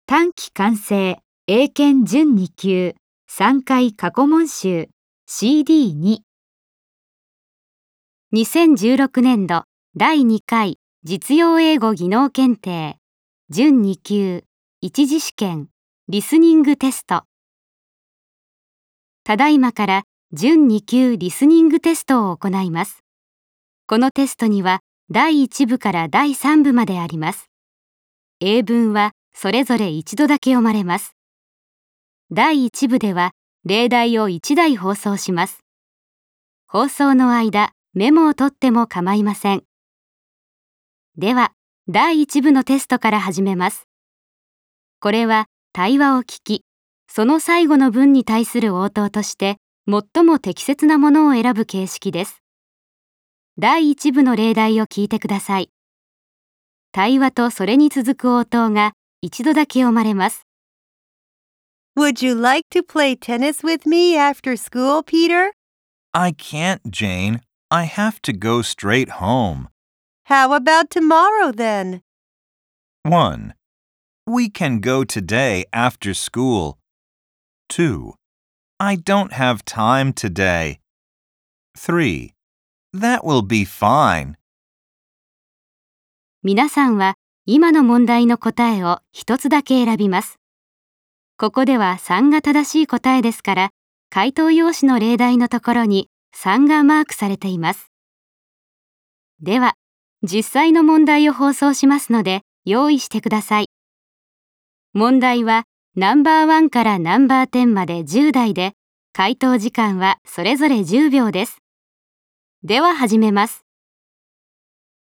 短期完成英検準2級3回過去問集 CD2 2016年度第2回実用英語技能検定準2級一次試験リスニングテスト。ただいまから準2級リスニングテストを行います。このテストには第1部から第3部まであります。英文はそれぞれ一度だけ読まれます。第1部では例題を1題放送します。放送の間、メモを取っても構いません。では、第1部のテストから始めます。これは対話を聞き、その最後の文に対する応答として最も適切なものを選ぶ形式です。第1部の例題を聞いてください。対話とそれに続く応答が一度だけ読まれます。 Would you like to play tennis with me after school, Peter? I can't, Jane. I have to go straight home. How about tomorrow then? 1. We can go today after school. 2. I don't have time today. 3. That will be fine. 皆さんは今の問題の答えを一つだけ選びます。ここでは3が正しい答えですから、回答用紙の例題のところに3がマークされています。では、実際の問題を放送しますので、用意してください。問題はナンバー1からナンバー10まで10題で、回答時間はそれぞれ10秒です。では始めます。